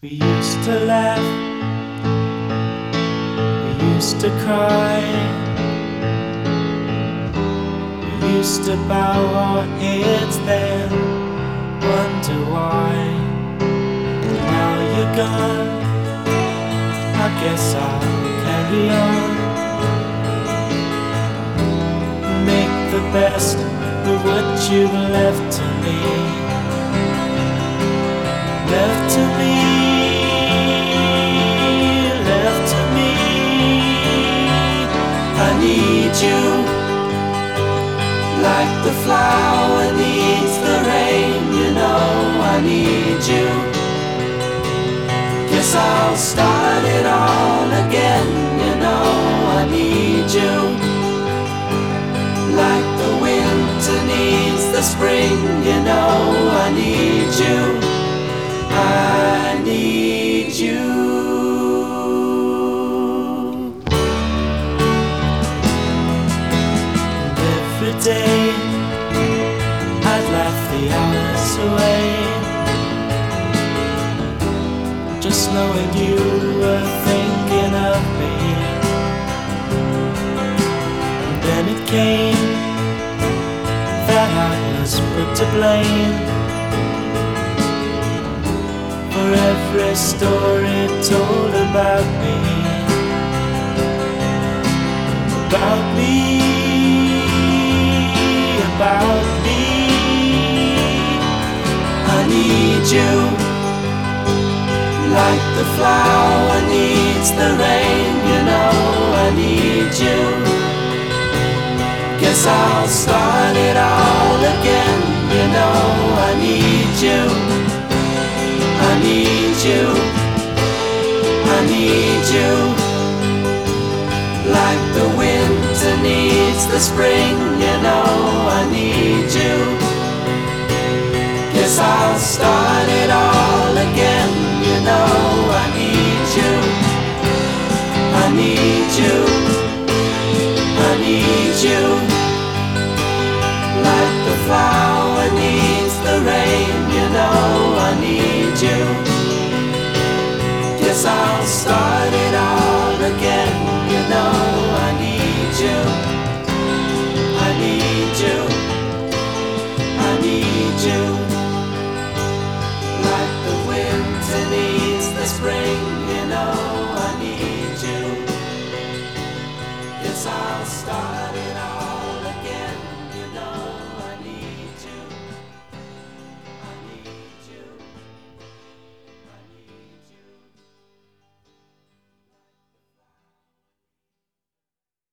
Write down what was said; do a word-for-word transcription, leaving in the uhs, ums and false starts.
We used to laugh, we used to cry, we used to bow our heads then wonder why. Now you're gone, I guess I'll carry on, make the best of what you've left to me. Left to me, left to me. I need you, like the flower needs the rain. You know I need you. Guess I'll start it all again. You know I need you, like the winter needs the spring. You know I need you. I need you. And every day I'd laugh the hours away, just knowing you were thinking of me. And then it came that I was put to blame for every story told about me, about me, about me. I need you, like the flower needs the rain. You know I need you. Guess I'll start it all again. You know I need you. I need you, I need you, like the winter needs the spring. You know I need you. Guess I'll start it all again. You know I need you. I need you, I need you, like the flower needs the rain. You know I need you. Guess I'll start